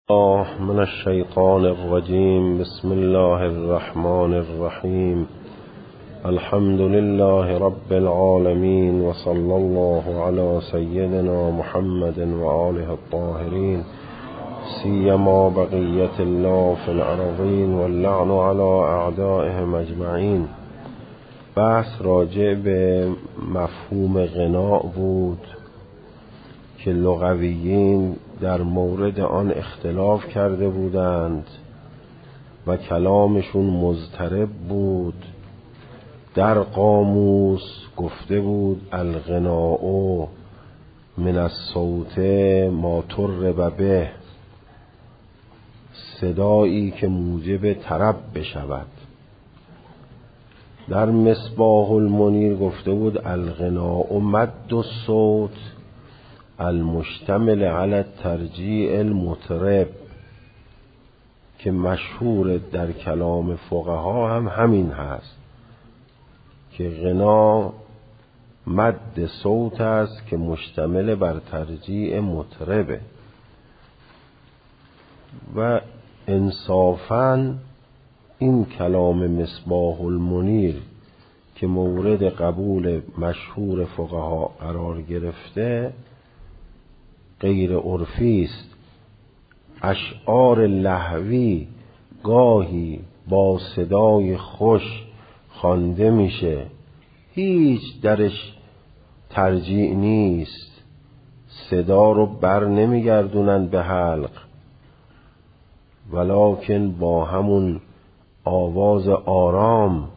الله من الشيطان الرجيم. بسم الله الرحمن الرحيم. الحمد لله رب العالمين، وصلى الله على سيدنا محمد وآله الطاهرين، سيما بقية الله في الأرضين، واللعن على أعدائهم أجمعين. بحث راجع به مفهوم غناء بود که لغویین در مورد آن اختلاف کرده بودند و کلامشون مضطرب بود. در قاموس گفته بود الغناء من الصوت ما طرب به، صدایی که موجب طرب بشود. در مصباح المنیر گفته بود الغناء مد الصوت المشتمل علی الترجیع المطرب، که مشهور در کلام فقها هم همین هست که غنا مد صوت است که مشتمل بر ترجیع مطربه. و انصافاً این کلام مصباح المنیر که مورد قبول مشهور فقها قرار گرفته غیر عرفی است. اشعار لهوی گاهی با صدای خوش خوانده میشه، هیچ درش ترجیع نیست، صدا رو بر نمیگردونن به حلق، ولکن با همون آواز آرام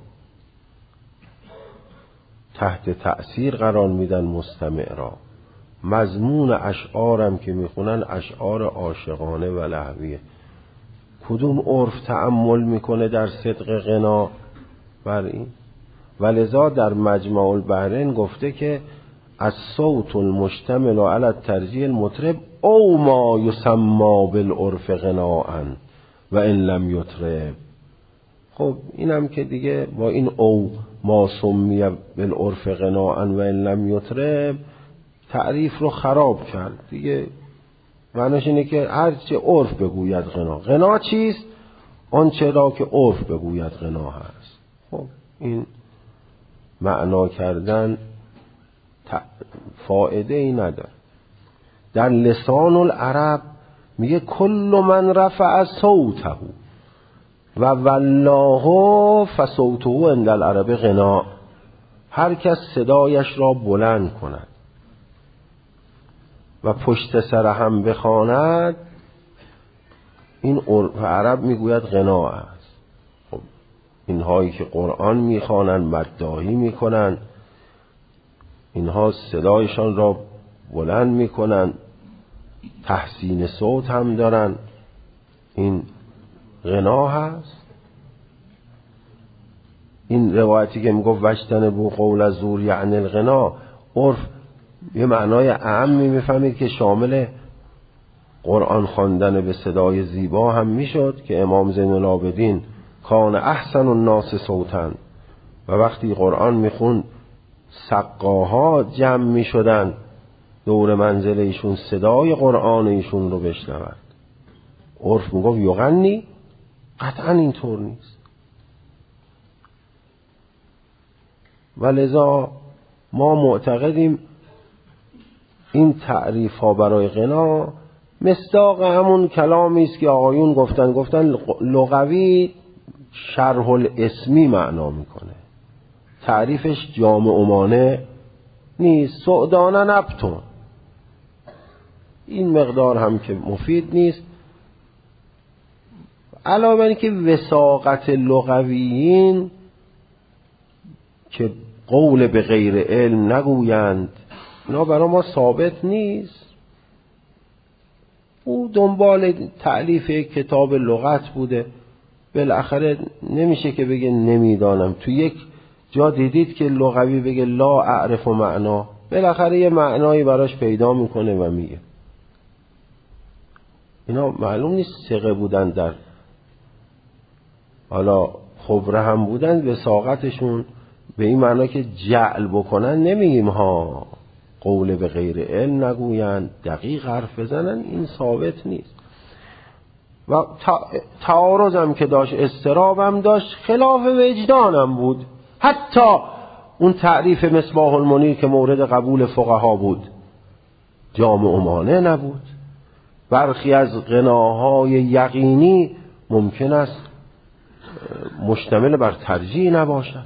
تحت تأثیر قرار میدن مستمع را. مضمون اشعارم که میخونن اشعار عاشقانه و لهویه. کدوم عرف تأمل میکنه در صدق غنا بر این؟ ولذا در مجمع البحرین گفته که الصوت المشتمل علی الترجیع المطرب او ما یسمى بالعرف غناء و ان لم یطرب. خب اینم که دیگه با این او ما سمی بالعرف غناء و ان لم یطرب تعریف رو خراب کرد دیگه. معنیش اینه که هر چه عرف بگوید غنا. غنا چیست؟ آن چرا که عرف بگوید غنا هست. خب این معنا کردن فایده ای نداره. در لسان العرب میگه کل من رفع صوته و والله فصوته عند العرب غنا. هر کس صدایش را بلند کند و پشت سر هم بخواند، این عرف عرب میگوید غنا است. خب اینهایی که قرآن میخوانند مداحی میکنند، اینها صدایشان را بلند میکنند، تحسین صوت هم دارن، این غنا هست. این روایتی که میگفت وجتنبوا قول الزور یعنی الغنا، عرف یه معنای اعمی میفهمید که شامل قرآن خواندن به صدای زیبا هم میشد، که امام زین العابدین کان احسن الناس صوتن، و وقتی قرآن میخوند سقاها جمع میشدن دور منزل ایشون صدای قرآن ایشون رو بشنوند. عرف میگفت یغنی، قطعا اینطور نیست. ولذا ما معتقدیم این تعریف ها برای غنا مصداق همون کلامی است که آقایون گفتن لغوی شرح الاسمی معنا میکنه، تعریفش جامع و مانع نیست. سعدانه نبتون، این مقدار هم که مفید نیست. علاوه بر اینکه وثاقت لغویین که قول به غیر علم نگویند، اینا برای ما ثابت نیست. او دنبال تألیف یک کتاب لغت بوده، بالاخره نمیشه که بگه نمیدانم. تو یک جا دیدید که لغوی بگه لا اعرف معنا، بالاخره یه معنایی براش پیدا میکنه و میگه. اینا معلوم نیست ثقه بودن، در حالا خبره هم بودن، وثاقتشون به این معنا که جعل بکنن نمیگیم ها، قول به غیر علم نگویند، دقیق حرف بزنن، این ثابت نیست. و تعارضم که داشت، اضطرابم داشت، خلاف وجدانم بود. حتی اون تعریف مصباح المنیر که مورد قبول فقها بود جامع و مانع نبود. برخی از غناهای یقینی ممکن است مشتمل بر ترجیح نباشد.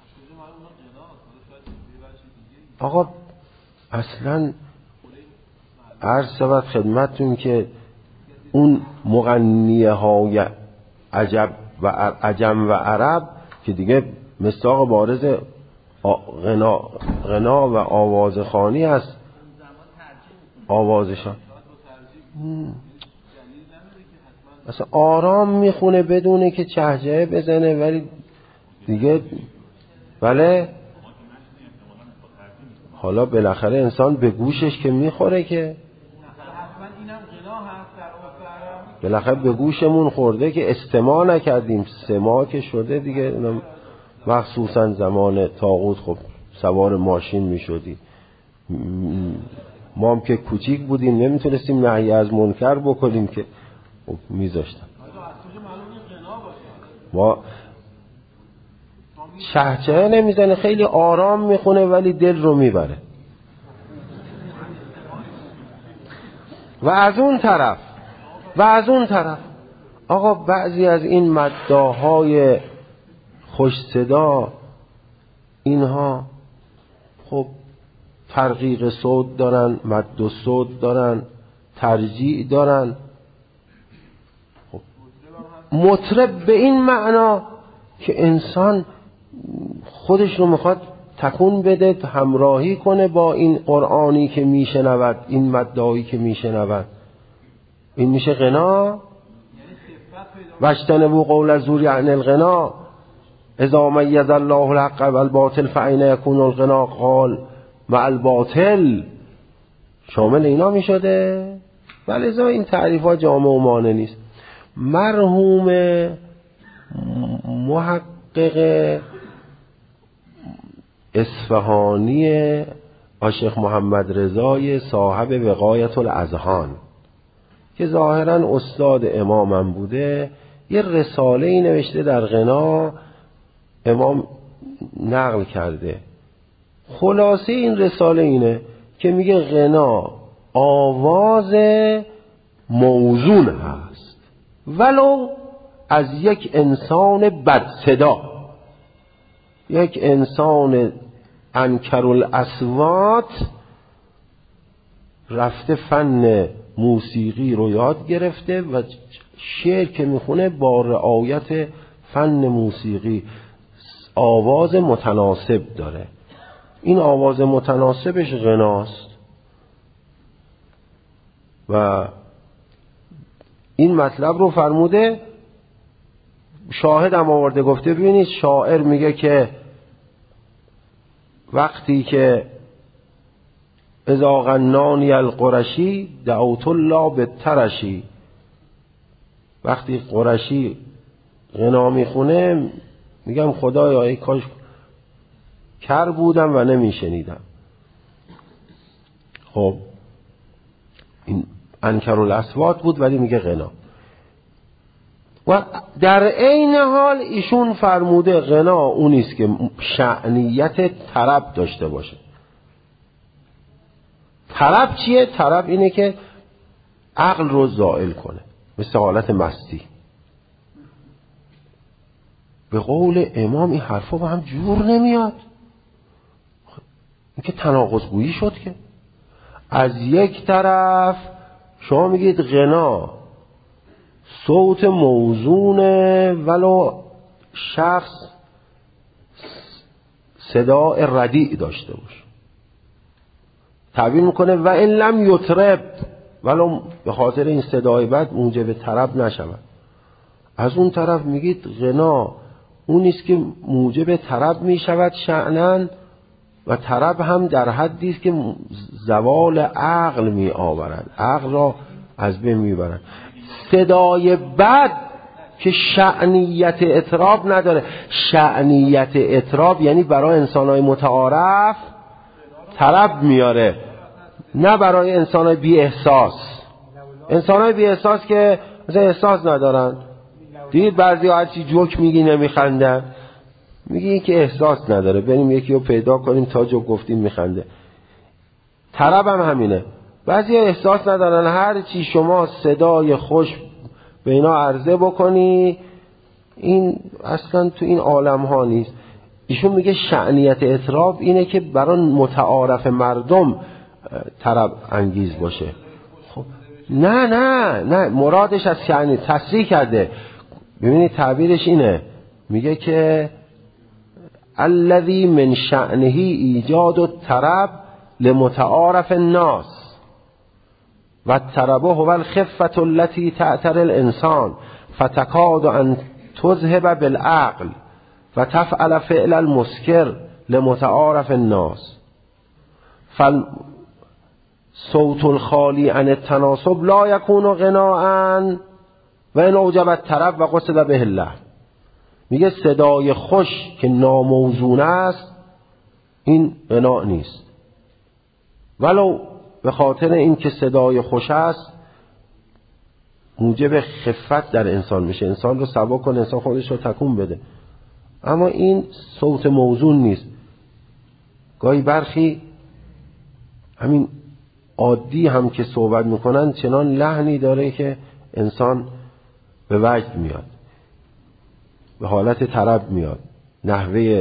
آقا اصلا عرض شود خدمتتون که اون مغنیه های عجم و عرب که دیگه مصداق بارز غنا و آوازخوانی است آوازشان. اصلا آرام میخونه بدونه که چهجه بزنه، ولی دیگه بله حالا بالاخره انسان به گوشش که میخوره که بالاخره به گوشمون خورده که استماع نکردیم، سماع که شده دیگه. مخصوصا زمان طاغوت خب سوار ماشین میشدی، ما هم که کوچیک بودیم نمیتونستیم نهی از منکر بکنیم که میذاشتن. ما چهچه نمیزنه، خیلی آرام میخونه ولی دل رو میبره. و از اون طرف آقا بعضی از این مداحای خوش صدا اینها خب ترقیق صوت دارن، مد و صوت دارن، ترجیع دارن. خب مطرب به این معنا که انسان خودش رو میخواد تکون بده، همراهی کنه با این قرآنی که میشنود، این مداحی که میشنود. این میشه غنا. واجتنبوا قول الزور یعنی الغنا، اذا میز الله الحق والباطل فاین یکون الغنا قال مع الباطل. شامل اینا میشده. ولذا این تعریفات جامع و مانع نیست. مرحوم محقق اصفهانی شیخ محمد رضای صاحب وقایت الاذهان که ظاهرا استاد امامم بوده، یه رساله‌ای نوشته در غنا، امام نقل کرده. خلاصه این رساله اینه که میگه غنا آواز موزون هست ولو از یک انسان بد صدا، یک انسان انکر الاصوات رفته فن موسیقی رو یاد گرفته و شعر که میخونه با رعایت فن موسیقی آواز متناسب داره. این آواز متناسبش غناست. و این مطلب رو فرموده، شاهدم آورده، گفته ببینید شاعر میگه که وقتی که اذا غنانی القرشی دعوت الله بالترشی، وقتی قرشی غنا میخونه میگم خدایا ای کاش کر بودم و نمیشنیدم. خب این انکر الاصوات بود ولی میگه غنا. و در عین حال ایشون فرموده غنا اونیست که شأنیت طرب داشته باشه. طرب چیه؟ طرب اینه که عقل رو زائل کنه، مثل حالت مستی. به قول امام این حرفا با هم جور نمیاد. این که تناقض‌گویی شد. که از یک طرف شما میگید غنا صوت موزونه ولو شخص صدای ردیع داشته باشه، تعبیر میکنه و این لم یطرب، ولو به خاطر این صدای بد موجب طرب نشود. از اون طرف میگید غنا اونیست که موجب طرب میشود شأناً، و طرب هم در حدی است که زوال عقل می آورد، عقل را از بین می برد. صدای بد که شأنیت اطراب نداره. شأنیت اطراب یعنی برای انسانهای متعارف طرب میاره، نه برای انسانهای بی احساس. انسانهای بی احساس که مثلا احساس ندارن. دید بعضی ها هرچی جوک میگی نمیخندن، میگی این که احساس نداره، بریم یکی رو پیدا کنیم تا جوک گفتیم میخنده. طرب هم همینه، بعضی ها احساس ندارن، هرچی شما صدای خوش به اینا عرضه بکنی این اصلا تو این عالم ها نیست. ایشون میگه شأنیت اطراب اینه که برای متعارف مردم طرب انگیز باشه. خب نه مرادش از شأنی تصریح کرده. ببینید تعبیرش اینه، میگه که الذی من شأنه ایجاد الطرب لمتعارف الناس و الطرب هو الخفة التي تعتري الانسان فتكاد ان تذهب بالعقل و تفعل فعل المسکر لمتعارف الناس فالصوت الخالی عن التناسب لا يكون غناء و این اوجب الطرب و قصد به الله. میگه صدای خوش که ناموزون است این غنا نیست، ولو به خاطر این که صدای خوش است موجب خفت در انسان میشه، انسان رو سبک کنه، انسان خودش رو تکون بده، اما این صوت موزون نیست. گاهی برخی همین عادی هم که صحبت میکنن چنان لحنی داره که انسان به وجد میاد، به حالت طرب میاد، نحوه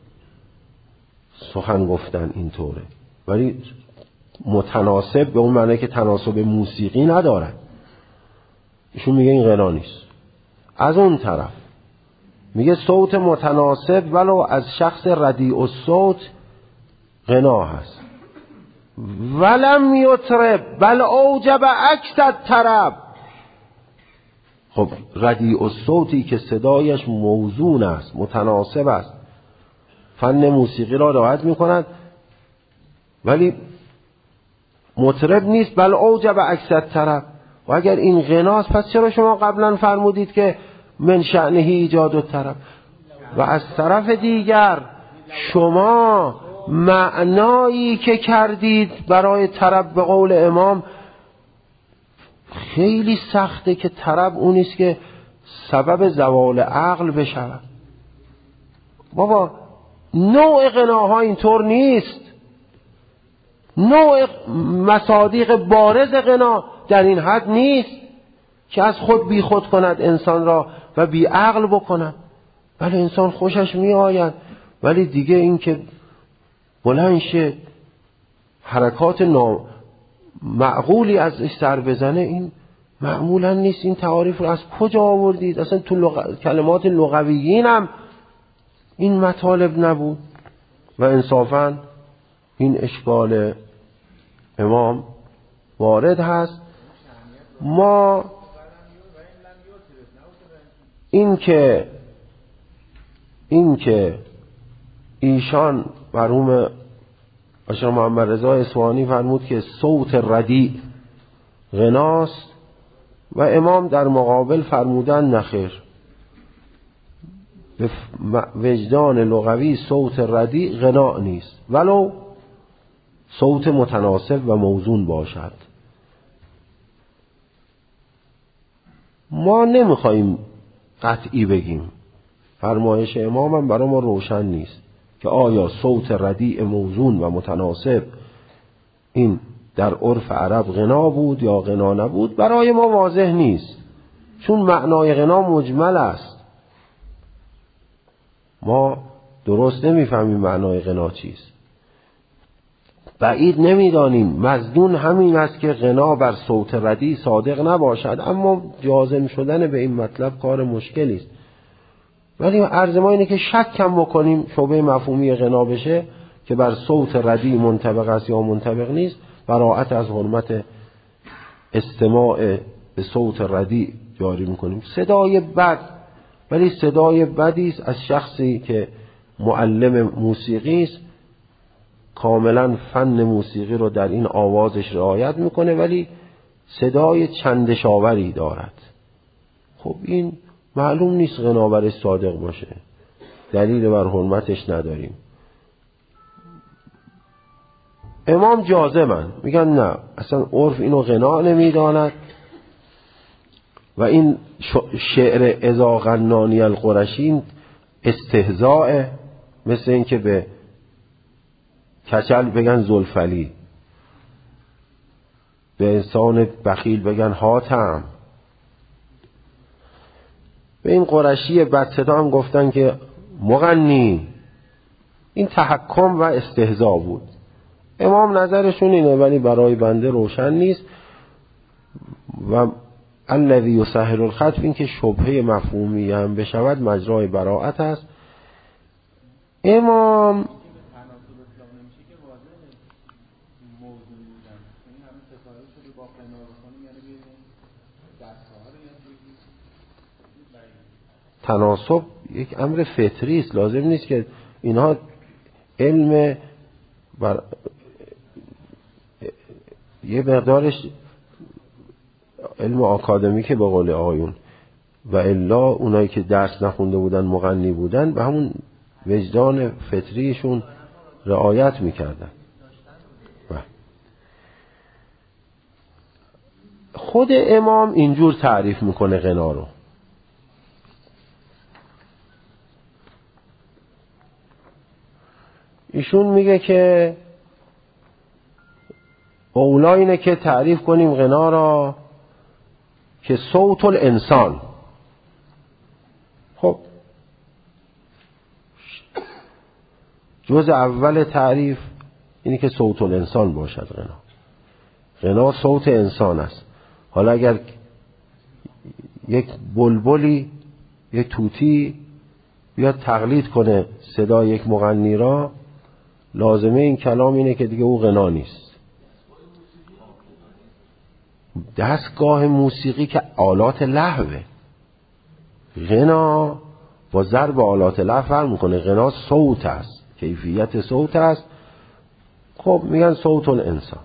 سخن گفتن اینطوره، ولی متناسب به اون معنی که تناسب موسیقی ندارد. ایشون میگه این غنا نیست. از اون طرف میگه صوت متناسب ولو از شخص ردیع الصوت غنا هست. ولم یطرب بل اوجب عکس الطرب. خب ردیع الصوتی که صدایش موزون است، متناسب است، فن موسیقی را رعایت میکند، ولی مطرب نیست، بل اوجب عکس الطرب. و اگر این غناست پس چرا شما قبلا فرمودید که من شأنه ایجاد الطرب؟ و از طرف دیگر شما معنایی که کردید برای طرب به قول امام خیلی سخته که طرب اونیست که سبب زوال عقل بشود. بابا نوع غناها اینطور نیست، نوع مصادیق بارز غنا در این حد نیست که از خود بی خود کند انسان را و بی عقل بکند. ولی انسان خوشش می آید، ولی دیگه این که بلند شه حرکات معقولی ازش سر بزنه این معمولا نیست. این تعاریف رو از کجا آوردید؟ اصلا تو کلمات لغویین هم این مطالب نبود. و انصافا این اشکال امام وارد هست. ما این که ایشان مرحوم آقا محمد رضا اصفهانی فرمود که صوت ردیع غناست و امام در مقابل فرمودن نخیر، به وجدان لغوی صوت ردیع غنا نیست ولو صوت متناسب و موزون باشد. ما نمیخواییم قطعی بگیم، فرمایش امام هم برای ما روشن نیست که آیا صوت ردیع موزون و متناسب این در عرف عرب غنا بود یا غنا نبود، برای ما واضح نیست، چون معنای غنا مجمل است. ما درست نمیفهمیم معنای غنا چیست. بعید نمیدانیم مظنون همین است که غنا بر صوت ردیع صادق نباشد، اما جازم شدن به این مطلب کار مشکلی است. ولی عرض ما اینه که شک کم بکنیم شعبه مفهومی غنا بشه که بر صوت ردیع منطبق است یا منطبق نیست، براءت از حرمت استماع به صوت ردیع جاری میکنیم. صدای بد، ولی صدای بدی است از شخصی که معلم موسیقی است، کاملا فن موسیقی رو در این آوازش رعایت میکنه ولی صدای چندشاوری دارد. خب این معلوم نیست غنا برش صادق باشه، دلیل بر حرمتش نداریم. امام جازمن، میگن نه اصلا عرف اینو غنا نمیداند، و این شعر اذا غنانی القرشی استهزاء، مثل این که به کچل بگن زلفلی، به انسان بخیل بگن حاتم. به این قرشی بدصدا هم گفتن که مغنی. این تحکم و استهزاء بود. امام نظرشون اینه، ولی برای بنده روشن نیست. و الذی یسهل الخطب، این که شبهه مفهومی هم بشود مجرای براءت است. امام تناسب یک امر فطری است، لازم نیست که اینها علم یه مقدارش علم آکادمیک به قول آقایون، و الا اونایی که درس نخونده بودن مغنی بودن به همون وجدان فطریشون رعایت میکردن. خود امام اینجور تعریف میکنه غنا رو. ایشون میگه که اولا اینه که تعریف کنیم غنا را که صوت الانسان. خب جز اول تعریف اینه که صوت الانسان باشد. غنا صوت انسان است. حالا اگر یک بلبلی، یک طوطی بیاد تقلید کنه صدای یک مغنی را، لازمه این کلام اینه که دیگه او غنا نیست. دستگاه موسیقی که آلات لهوه. غنا با ضرب آلات لهو فرق میکنه. غنا صوت است، کیفیت صوت است. خب میگن صوت الانسان.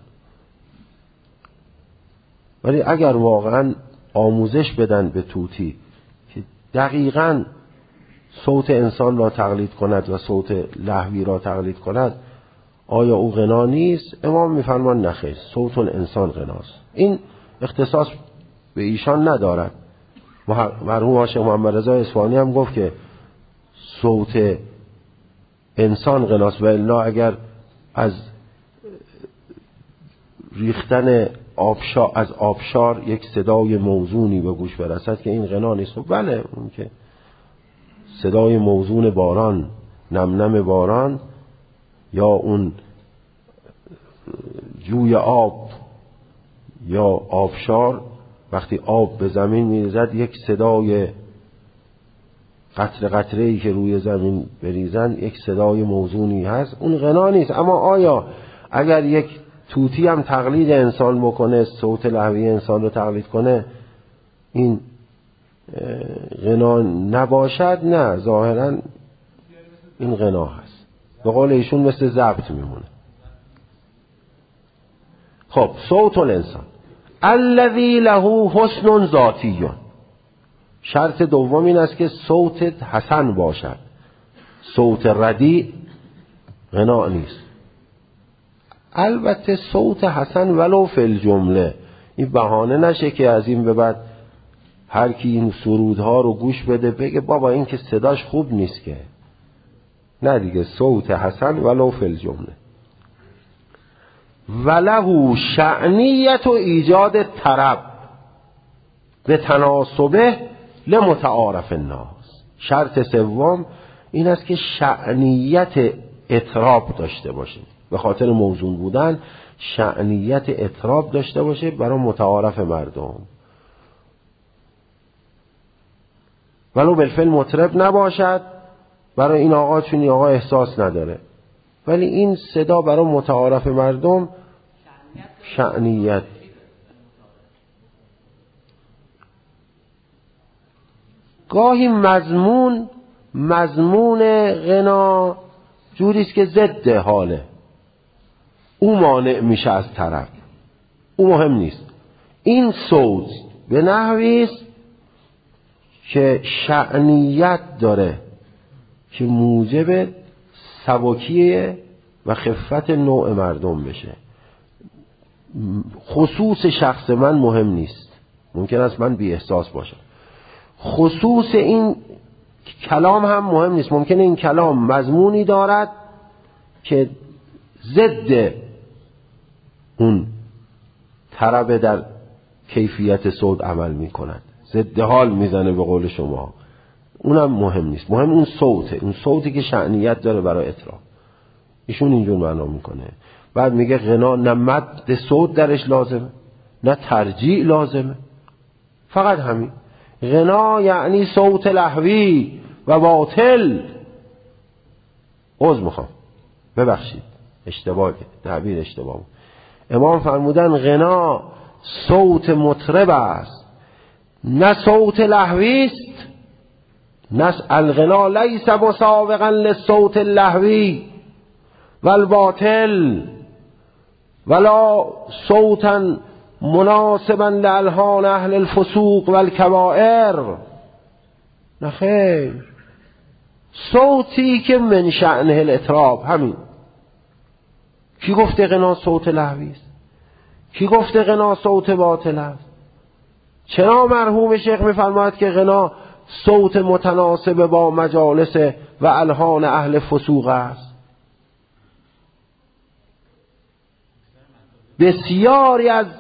ولی اگر واقعا آموزش بدن به طوطی که دقیقاً صوت انسان را تقلید کند و صوت لهوی را تقلید کند، آیا او غنا نیست؟ امام میفرمان نخیر، صوت الانسان غناست. این اختصاص به ایشان ندارد. مرحوم عاشق محمد رضا اصفهانی هم گفت که صوت انسان غناست، و الا اگر از ریختن از آبشار یک صدای موزونی به گوش برسد که این غنا نیست. خب بله، اون که صدای موزون باران، نم نم باران، یا اون جوی آب یا آبشار وقتی آب به زمین میریزد یک صدای قطره قطره‌ای که روی زمین بریزن یک صدای موزونی هست، اون غنا نیست. اما آیا اگر یک طوطی هم تقلید انسان بکنه، صوت لهوی انسان رو تقلید کنه، این غنا نباشد؟ نه، ظاهرا این غنا هست. به قول ایشون مثل ضبط میمونه. خب صوت الانسان الذی له حسن ذاتی. شرط دوم این است که صوت حسن باشد. صوت ردیع غنا نیست. البته صوت حسن ولو فی الجمله، این بهانه نشه که از این به بعد هر کی این سرودها رو گوش بده بگه بابا این که صداش خوب نیست که. نه دیگه، صوت حسن ولو فی الجمله. وله شأنیت و ایجاد طرب به تناسبه لمتعارف الناس. شرط سوم این است که شأنیت اطراب داشته باشه، به خاطر موزون بودن شأنیت اطراب داشته باشه برای متعارف مردم. ولو بالفعل مطرب نباشد، برای این آقا چون این آقا احساس نداره، ولی این صدا برای متعارف مردم شأنیت. گاهی مضمون غنا جوریست که ضد حاله، او مانع میشه از طرب، او مهم نیست. این صوت به نحویست که شأنیت داره که موجب سبکیه و خفت نوع مردم بشه. خصوص شخص من مهم نیست. ممکن است من بی احساس باشم. خصوص این کلام هم مهم نیست. ممکنه این کلام مضمونی دارد که ضد اون طرب در کیفیت صوت عمل می کند، ضد حال میزنه به قول شما، اونم مهم نیست. مهم اون صوته، اون صوتی که شأنیت داره برای اطراح. ایشون اینجور معنا میکنه. بعد میگه غنا نه مد صوت درش لازمه نه ترجیع لازمه، فقط همین. غنا یعنی صوت لهوی و باطل. عذر میخوام، ببخشید، اشتباه، تعبیر اشتباه. امام فرمودن غنا صوت مطرب است نه صوت لهوی است. نه الغنا لیس مسابقا للصوت اللهوی والباطل ولا صوتا مناسبا لالحان اهل الفسوق والکبائر. نه خیر، صوتی که من شأنه الاطراب. همین. کی گفته غنا صوت لهوی است؟ کی گفته غنا صوت باطل است؟ چرا مرحوم شیخ میفرماید که غنا صوت متناسب با مجالس و الحان اهل فسوق است؟ بسیاری از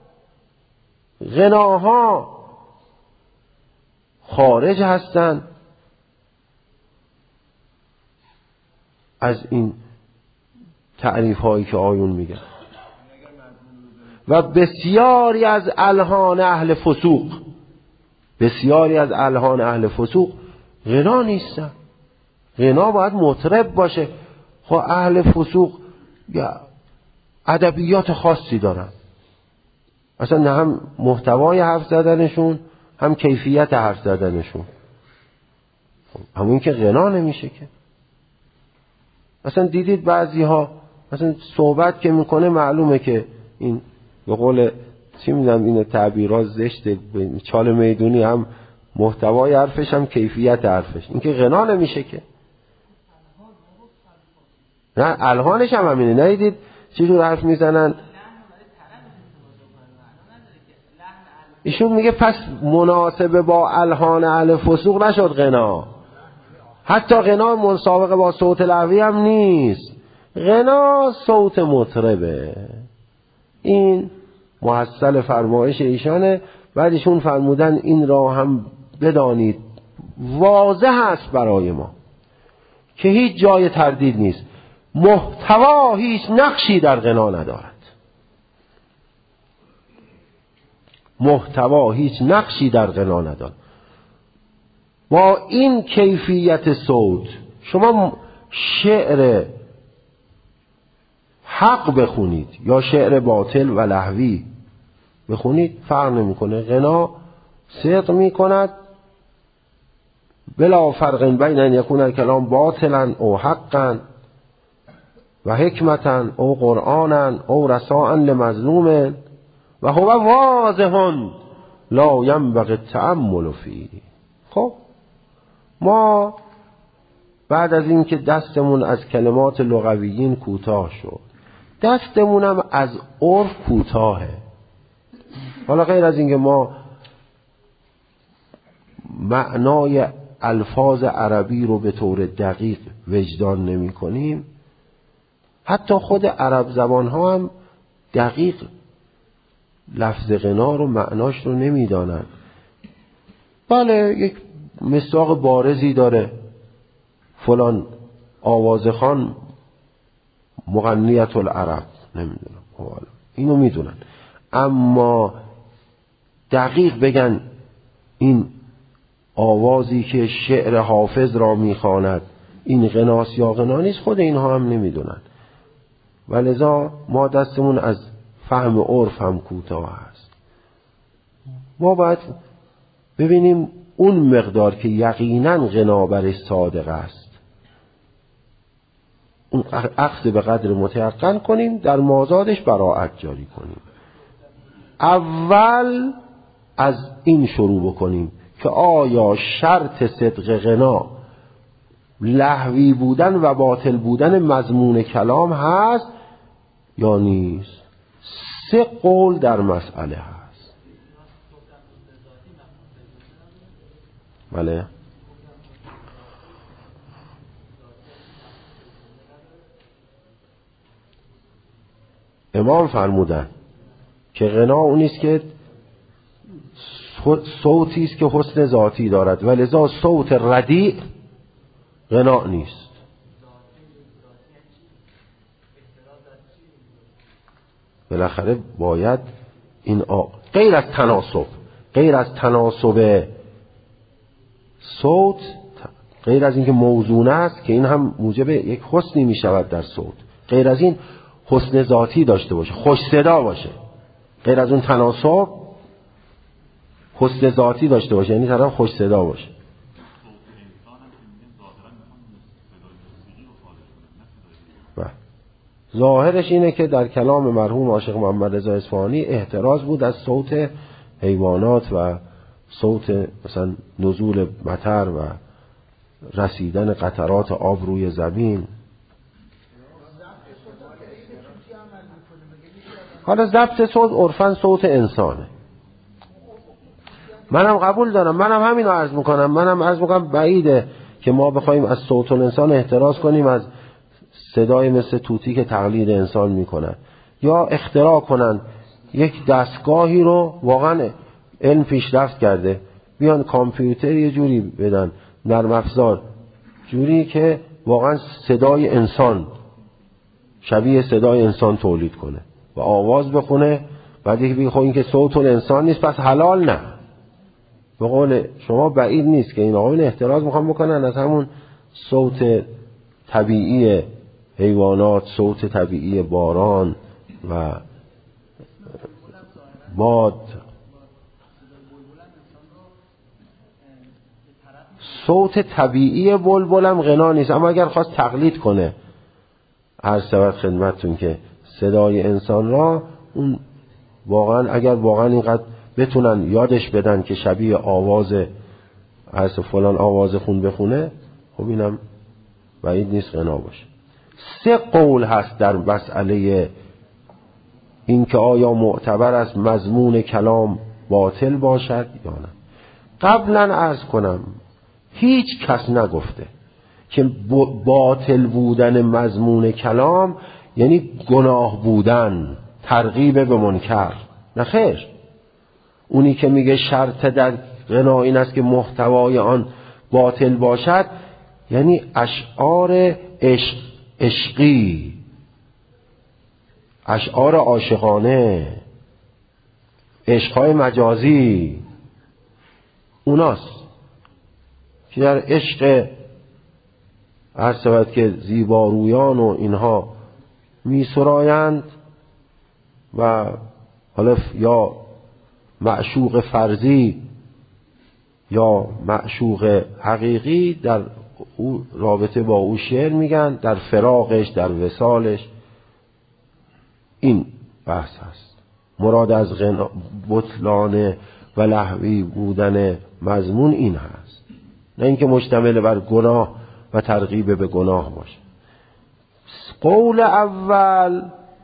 غناها خارج هستند از این تعریف هایی که آیون میگن و بسیاری از الحان اهل فسوق، بسیاری از الحان اهل فسوق غنا نیستن. غنا باید مطرب باشه. خب اهل فسوق یا ادبیات خاصی دارن، اصلا نه هم محتوای حرف زدنشون هم کیفیت حرف زدنشون. همون که غنا نمیشه که. اصلا دیدید بعضی ها مثلا صحبت که میکنه معلومه که این به قول چی میدونم این تعبیرات زشته، چال میدونی، هم محتوای حرفش هم کیفیت حرفش. این که غنا نمیشه که. نه الحانش هم همینه. ندیدید چجور حرف میزنن؟ ایشون میگه پس مناسبه با الحان اهل فسوق نشد غنا. حتی غنا مسابقه با صوت لهوی هم نیست. غنا صوت مطربه. این محصل فرمایش ایشانه. بعد ایشون فرمودن این را هم بدانید واضح است برای ما که هیچ جای تردید نیست. محتوا هیچ نقشی در غنا ندارد. محتوا هیچ نقشی در غنا ندارد. با این کیفیت صوت شما شعر حق بخونید یا شعر باطل و لهوی بخونید فرق نمیکنه. غنا صدق میکند بلا فرق بین ان یکون الکلام باطلا او حقا و حکمتا او قرآنا او رساء لمظلوم و هو واضح لا ینبغی التأمل فیه. خب ما بعد از این که دستمون از کلمات لغویین کوتاه شد، دستمونم از عرف کوتاهه. حالا غیر از این که ما معنای الفاظ عربی رو به طور دقیق وجدان نمی کنیم، حتی خود عرب زبان ها هم دقیق لفظ غنا رو معناش رو نمی دانن. بله یک مصداق بارزی داره، فلان آوازخان مغنیت العرب، نمیدونم، اینو میدونن، اما دقیق بگن این آوازی که شعر حافظ را میخواند این غناست یا غنا نیست، خود اینها هم نمیدونن. ولذا ما دستمون از فهم عرف هم کوتاه است. ما باید ببینیم اون مقدار که یقینا غنا برش صادق است اون اخذ به قدر متیقن کنیم، در مازادش براءت جاری کنیم. اول از این شروع بکنیم که آیا شرط صدق غنا لهوی بودن و باطل بودن مضمون کلام هست یا نیست. 3 قول در مسئله هست. بله. امام فرمودن که غنا اونی است که صوتی است که حسن ذاتی دارد و لذا صوت ردیع غنا نیست. بالاخره باید این غیر از تناسب صوت، غیر از اینکه موزون است که این هم موجب یک حسنی می شود در صوت، غیر از این حسن ذاتی داشته باشه، خوش صدا باشه. غیر از اون تناسب حسن ذاتی داشته باشه، یعنی طرف خوش صدا باشه. ظاهرش اینه که در کلام مرحوم عاشق محمد رضا اصفهانی احتراز بود از صوت حیوانات و صوت مثلا نزول مطر و رسیدن قطرات آب روی زمین. حالا ضبط صوت عرفاً صوت انسانه. منم قبول دارم، منم همین رو عرض میکنم. بعیده که ما بخوایم از صوت الانسان احتراز کنیم از صدای مثل طوطی که تقلید انسان میکنن، یا اختراع کنن یک دستگاهی رو، واقعا علم پیشرفت کرده، بیان کامپیوتر یه جوری بدن، نرم افزار جوری که واقعا صدای انسان شبیه صدای انسان تولید کنه و آواز بخونه. بعد یکی بگه خب این که صوت الانسان نیست پس حلال نه. به قول شما بعید نیست که این آقایون احتراز میخوان بکنن از همون صوت طبیعی حیوانات، صوت طبیعی باران و باد. صوت طبیعی بلبلم غنا نیست، اما اگر خواست تقلید کنه، عرض شود خدمتتون که صدای انسان را، اون واقعا اگر واقعا اینقدر بتونن یادش بدن که شبیه آواز عرض فلان آواز خون بخونه، خب اینم بعید نیست غنا باشه. 3 قول هست در مسئله این که آیا معتبر است مضمون کلام باطل باشد یا نه. قبلا عرض کنم هیچ کس نگفته که باطل بودن مضمون کلام یعنی گناه بودن، ترغیب به منکر. نه خیر، اونی که میگه شرط در غنا این است که محتوای آن باطل باشد یعنی اشعار عشقی، اشعار عاشقانه، عشقهای مجازی، اوناست که در عشق عرض شود که زیبارویان و اینها می سرایند و حالا یا معشوق فرضی یا معشوق حقیقی در او رابطه با او شعر میگن، در فراقش، در وصالش. این بحث هست. مراد از بطلان و لهوی بودن مضمون این هست، نه اینکه مشتمل بر گناه و ترغیب به گناه باشه. قول اول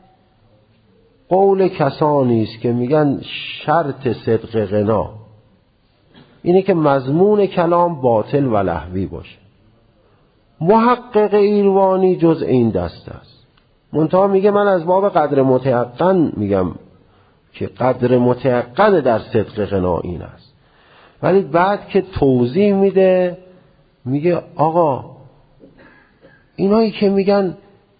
قول کسانی است که میگن شرط صدق غنا اینه که مضمون کلام باطل و لهوی باشه. محقق ایروانی جز این دست است. منتها میگه من از باب قدر متیقن میگم که قدر متیقن در صدق غنا این است. ولی بعد که توضیح میده میگه آقا اینایی که میگن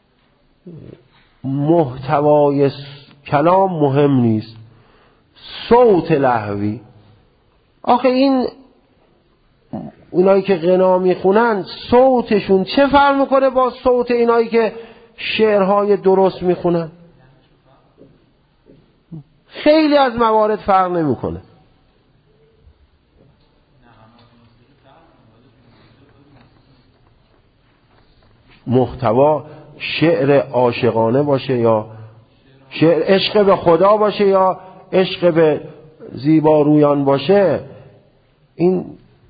محتوای کلام مهم نیست، صوت لهوی، آخه اینایی که غنا میخونن صوتشون چه فرق میکنه با صوت اینایی که شعرهای درست میخونن؟ خیلی از موارد فرق نمیکنه. محتوا شعر عاشقانه باشه یا شعر عشق به خدا باشه یا عشق به زیبارویان باشه، این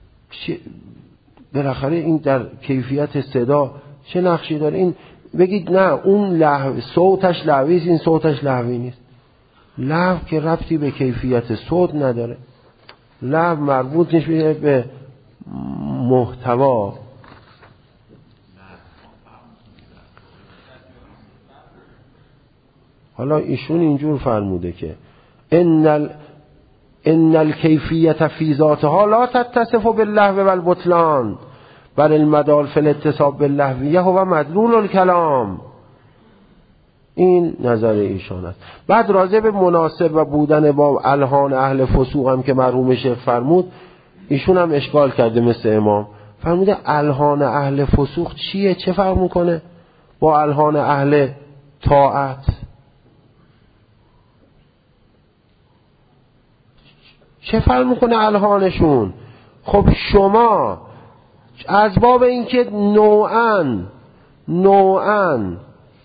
بالاخره این در کیفیت صدا چه نقشی داره؟ این بگید نه اون صوتش لهوی است، این صوتش لهوی نیست. لهو که ربطی به کیفیت صوت نداره. لهو مربوط میشه به محتوا حالا ایشون اینجور فرموده که ان الکیفیت فی ذاتها لا تتصف باللهو والبطلان بل المدال فی الاتصاف باللهویه هو مدلول الکلام. این نظر ایشان است. بعد راجع به مناسب و بودن با الحان اهل فسوق هم که مرحوم شیخ فرمود، ایشون هم اشکال کرده مثل امام، فرموده الحان اهل فسوق چیه؟ چه فرق میکنه با الحان اهل طاعت؟ چه فرق میکنه الحانشون؟ خب شما از باب اینکه نوعاً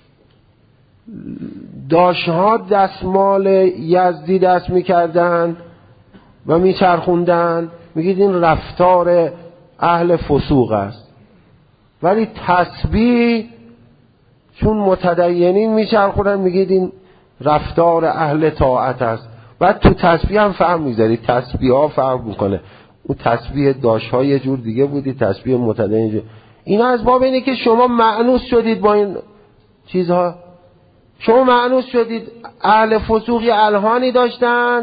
داشتها دستمال یزدی دست میکردن و میچرخوندن، میگید این رفتار اهل فسوق است، ولی تسبیح چون متدینین میچرخوندن میگید این رفتار اهل طاعت است. بعد تو تسبیح هم فهم میذارید، تسبیح ها فرق میکنه، اون تسبیح داشتها یه جور دیگه بودی، تسبیح متدین جور. اینا از باب اینه که شما مأنوس شدید با این چیزها، شما مأنوس شدید. اهل فسوقی الحانی داشتن،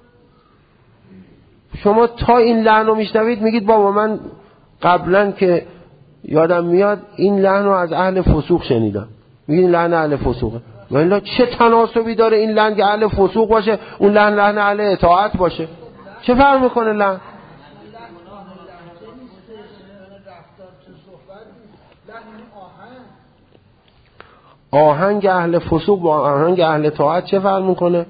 شما تا این لحن رو میشنوید میگید بابا من قبلا که یادم میاد این لحن رو از اهل فسوق شنیدم، میگید این لحن اهل فسوقه. ولی چه تناسبی داره این لحن که اهل فسوق باشه اون لحن اهل اطاعت باشه؟ چه فرق میکنه لحن؟ آهنگ اهل فسوق با آهنگ اهل طاعت چه فرق میکنه؟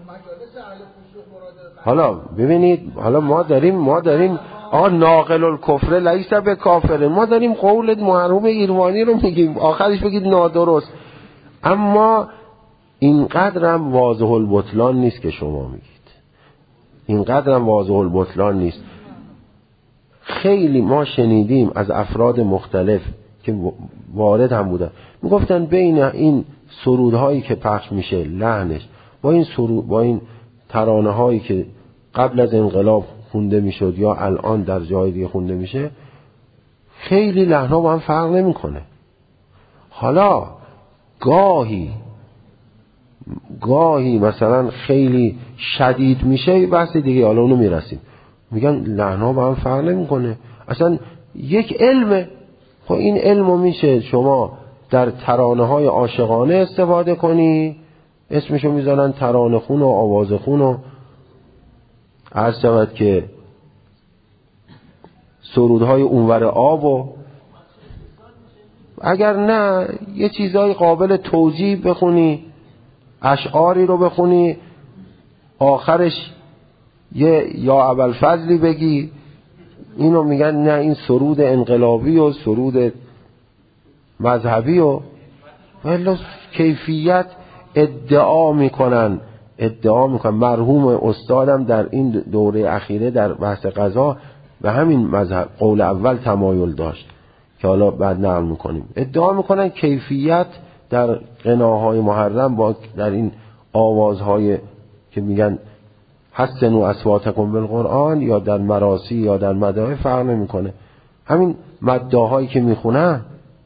حالا ببینید، حالا ما داریم ناقل الکفر لیس به کافر، ما داریم قول محرم ایروانی رو میگیم، آخرش بگید نادرست. اما اینقدرم واضح البطلان نیست که شما میگید، اینقدرم واضح البطلان نیست. خیلی ما شنیدیم از افراد مختلف که وارد هم بودن میگفتن بین این سرودهایی که پخش میشه لحنش با این ترانه هایی که قبل از انقلاب خونده میشد یا الان در جای دیگه خونده میشه، خیلی لحنها با هم فرق نمیکنه. حالا گاهی مثلا خیلی شدید میشه، بحث دیگه حالا اونو میرسیم، میگن لحنها با هم فرق نمیکنه، اصلا یک علمه. خب این علمو میشه شما در ترانه های عاشقانه استفاده کنی، اسمشو میذارن ترانه خون و آواز خون و عرض شود که سرودهای اونور آب، و اگر نه یه چیزهای قابل توجیه بخونی، اشعاری رو بخونی آخرش یا ابوالفضلی بگی، اینو میگن نه این سرود انقلابی و سرود مذهبی و ولی کیفیت ادعا میکنن. مرحوم استادم در این دوره اخیره در بحث قضا به همین مذهب قول اول تمایل داشت که حالا بعد نقل میکنیم. ادعا میکنن کیفیت در غناهای محرم با در این آوازهای که میگن حسنوا اصواتکم بالقرآن یا در مراسی یا در مداح فرق نمیکنه. همین مداحایی که میخونن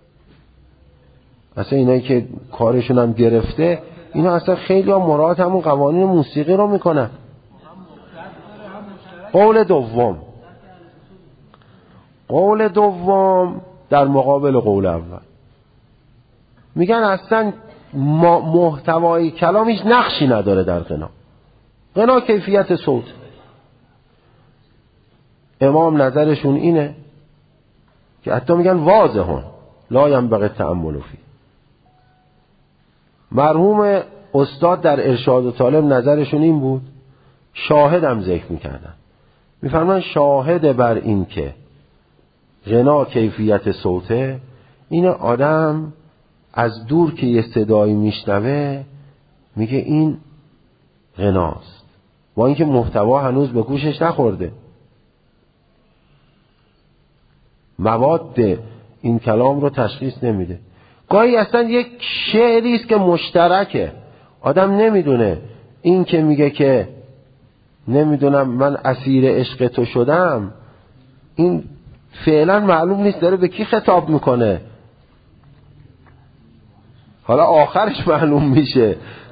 اصلا اینایی که کارشون هم گرفته، اینا اصلا خیلی ها مراد همون قوانین موسیقی رو میکنن. قول دوم در مقابل قول اول میگن اصلا محتوای کلامیش نقشی نداره در غنا کیفیت صوت. امام نظرشون اینه که حتی میگن واضحون لا ینبغی تأمل فیه. مرحوم استاد در ارشاد طالب نظرشون این بود، شاهدم ذکر میکردن، میفرمان شاهد بر این که غنا کیفیت صوته، این آدم از دور که یه صدایی میشنوه میگه این غناست، با اینکه محتوا هنوز به گوشش نخورده، مواد این کلام رو تشخیص نمیده. گاهی اصلا یک شعری است که مشترکه، آدم نمیدونه این که میگه که نمیدونم من اسیر عشق تو شدم، این فعلا معلوم نیست داره به کی خطاب میکنه. حالا آخرش معلوم میشه.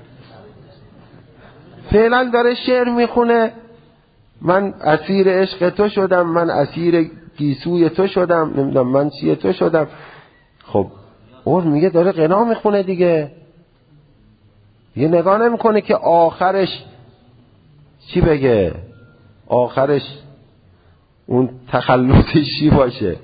فعلا داره شعر میخونه، من اسیر عشق تو شدم، من اسیر گیسوی تو شدم، نمیدونم من چیه تو شدم. خب اون میگه داره غنا میخونه دیگه، یه نگاه نمیکنه که آخرش چی بگه، آخرش اون تخلصش چی باشه.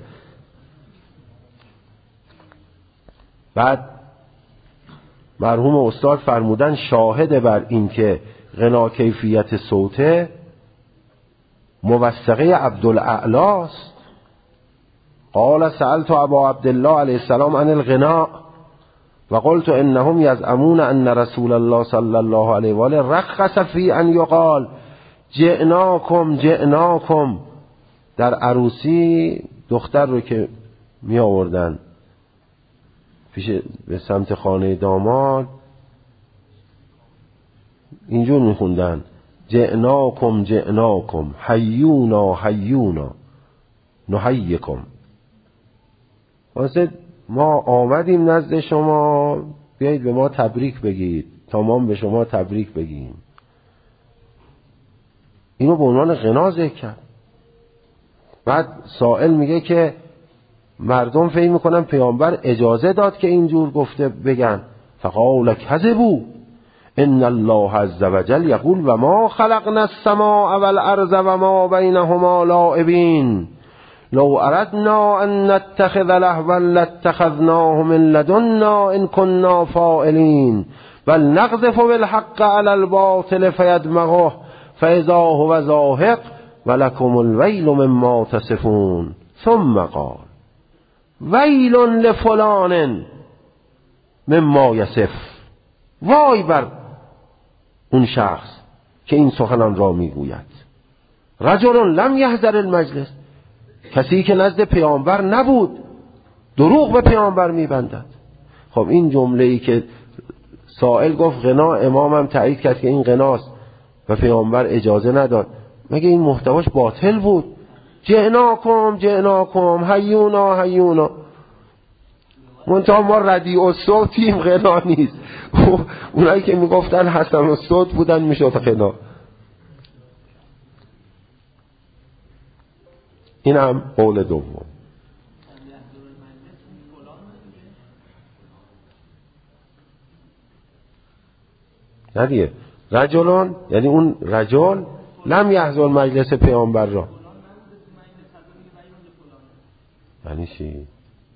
بعد مرحوم استاد فرمودن شاهد بر این که غنا کیفیت صوته موثقه عبدالاعلاست. قال سألت ابا عبدالله علیه السلام عن الغناء و قلت انهم یزعمون ان رسول الله صلی الله علیه و آله رخص فی ان یقال جئناکم. در عروسی دختر رو که می آوردن پیش به سمت خانه داماد اینجور می خوندن جئناکم حیونا نحییکم. واسه ما آمدیم نزد شما، بیایید به ما تبریک بگید تا ما به شما تبریک بگیم. اینو به عنوان غنا ذکر کرد. بعد سائل میگه که مردم فکر میکنن پیامبر اجازه داد که اینجور گفته بگن. فقال کذبوا ان الله عز وجل یقول و ما خلقنا السماء والارض و ما بینهما لاعبین لو اردنا ان نتخذ لهوا لاتخذناه من لدنا ان كنا فاعلین بل نقذف بالحق على الباطل فيدمغه فاذا هو زاهق ولكم الويل مما تصفون ثم قال ویل لفلان مما یصف. وای بر اون شخص که این سخنان را میگوید. رجل لم یحضر المجلس، کسی که نزد پیامبر نبود دروغ به پیامبر میبندد. خب این جمله‌ای که سائل گفت غنا، امامم تایید کرد که این غناست و پیامبر اجازه نداد، مگه این محتواش باطل بود؟ جئناکم حیونا منتها ما ردیع الصوتیم، غنا نیست. اونایی که میگفتن حسن الصوت بودن میشد غنا. این هم قول دوم. ندیه رجلون یعنی اون رجل لم یحضر مجلس پیامبر را. یعنی چی؟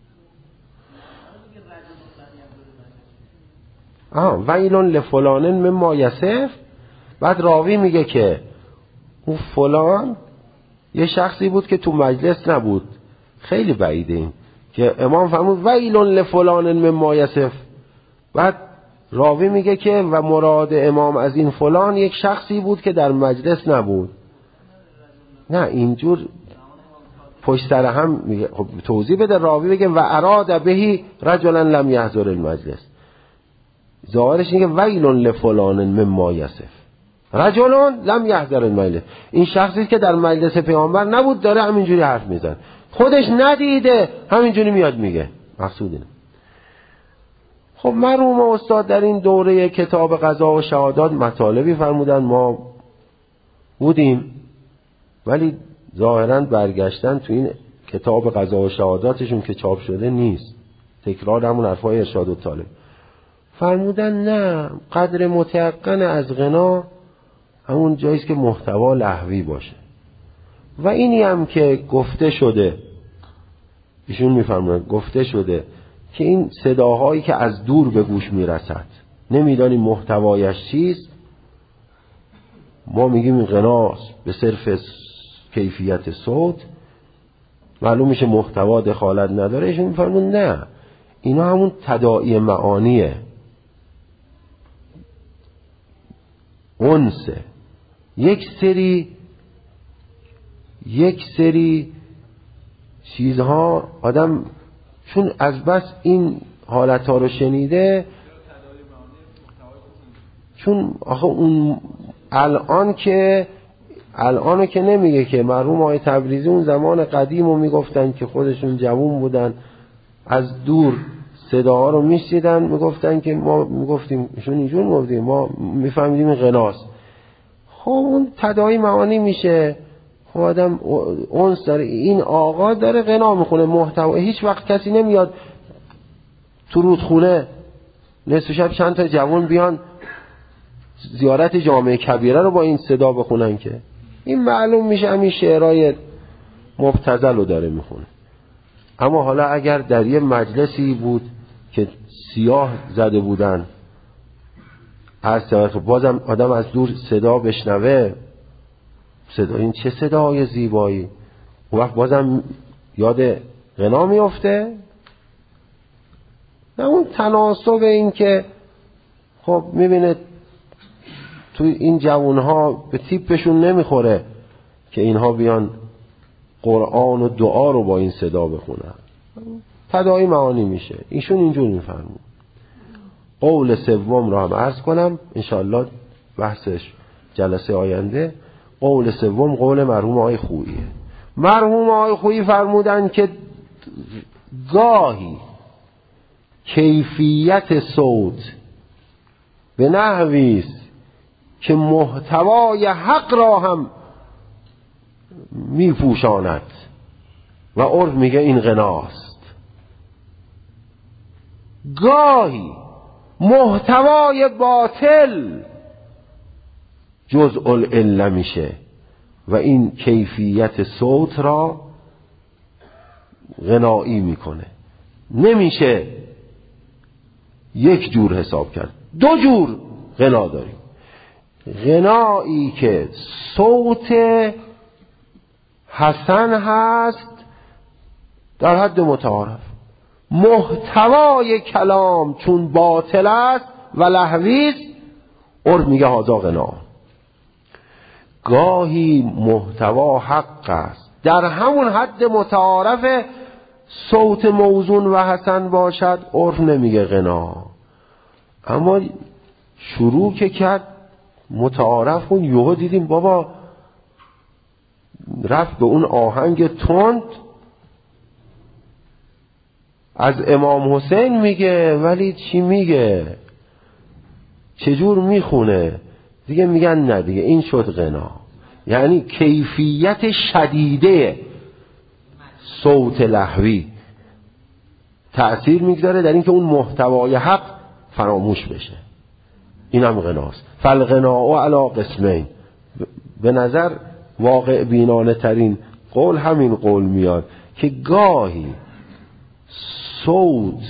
ویل لفلان مما یصف. بعد راوی میگه که اون فلان یه شخصی بود که تو مجلس نبود. خیلی بعیده این که امام فرمود ویل لفلان مما یصف. بعد راوی میگه که و مراد امام از این فلان یک شخصی بود که در مجلس نبود. نه اینجور پشت سر هم میگه. خب توضیح بده. راوی بگه و اراد بهی رجلا لم یحضر المجلس، ظاهرش اینه که ویل لفلان مما یصف. رجل لم یحضر المجلس، این شخصی که در مجلس پیامبر نبود داره همینجوری حرف میزنه، خودش ندیده همینجوری میاد میگه. مقصود اینه. خب مرحوم استاد در این دوره کتاب قضا و شهادات مطالبی فرمودن، ما بودیم ولی ظاهراً برگشتن تو این کتاب قضا و شهاداتشون که چاپ شده نیست، تکرار همون حرفای ارشاد الطالب. فرمودن نه، قدر متیقن از غنا همون جاییست که محتوا لهوی باشه. و اینی هم که گفته شده، ایشون میفرمودن گفته شده که این صداهایی که از دور به گوش میرسد نمیدانیم محتوایش چیست، ما میگیم این غناست به صرف کیفیت صوت، معلوم میشه محتوا دخالت نداره. ایشون میفرمودن نه، اینا همون تداعی معانیه، انسه. یک سری چیزها آدم چون از بس این حالتها رو شنیده، چون آخه اون الان که الانو که نمیگه که. مرحوم آقای تبریزی اون زمان قدیمو میگفتن که خودشون جوون بودن، از دور صداها رو میشنیدن، میگفتن که ما میگفتیم ایشون اینجور میگفتیم، ما میفهمیدیم این غناست. خب اون تداعی معانی میشه. خب آدم اونس داره، این آقا داره غنا میخونه محتوا. هیچ وقت کسی نمیاد تو رودخونه نصف شب چند تا جوان بیان زیارت جامعه کبیره رو با این صدا بخونن که این معلوم میشه همین شعرهای مبتذل رو داره میخونه. اما حالا اگر در یه مجلسی بود که سیاه زده بودن، بازم آدم از دور صدا بشنوه، صدا این چه صدای زیبایی، اون وقت بازم یاد غنا میفته. نه اون تناسب این که خب میبینه تو این جوانها به تیپشون نمیخوره که اینها بیان قرآن و دعا رو با این صدا بخونن، تداعی معانی میشه. ایشون اینجور میفرمون. قول سوم رو هم عرض کنم انشاءالله بحثش جلسه آینده. قول سوم قول مرحوم آقای خوییه. مرحوم آقای خویی فرمودن که گاهی کیفیت صوت به نحویست که محتوای حق را هم میپوشاند و عرف میگه این غناست. گاهی محتوای باطل جزء العله میشه و این کیفیت صوت را غنایی میکنه. نمیشه یک جور حساب کرد، دو جور غنا داریم. غنایی که صوت حسن هست در حد متعارف، محتوای کلام چون باطل است و لهویست، عرف میگه هذا غنا. گاهی محتوا حق است، در همون حد متعارف صوت موزون و حسن باشد، عرف نمیگه غنا. اما شروع که کرد متعارف اون یهو دیدیم بابا رفت به اون آهنگ تند، از امام حسین میگه ولی چی میگه، چجور میخونه، دیگه میگن نه دیگه این شد غنا. یعنی کیفیت شدیده صوت لهوی تأثیر میگذاره در اینکه اون محتوای حق فراموش بشه. این هم غناست. فالغناء علی قسمین. به نظر واقع بینانه ترین قول همین قول میاد که گاهی صوت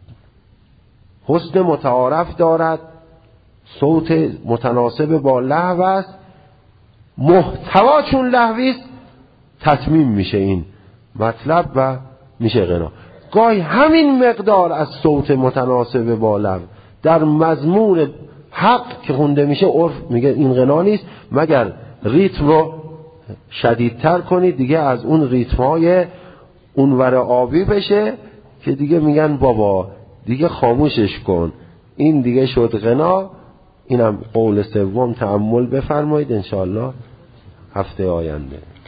حسن متعارف دارد، صوت متناسب با لهو است، محتوا چون لهویست تتمیم میشه این مطلب و میشه غنا. گاهی همین مقدار از صوت متناسب با لهو در مضمون حق که خونده میشه، عرف میگه این غنا نیست مگر ریتم رو شدیدتر کنید، دیگه از اون ریتمای اونور آبی بشه که دیگه میگن بابا دیگه خاموشش کن، این دیگه شد غنا. اینم قول سوم، تأمل بفرمایید انشاءالله هفته آینده.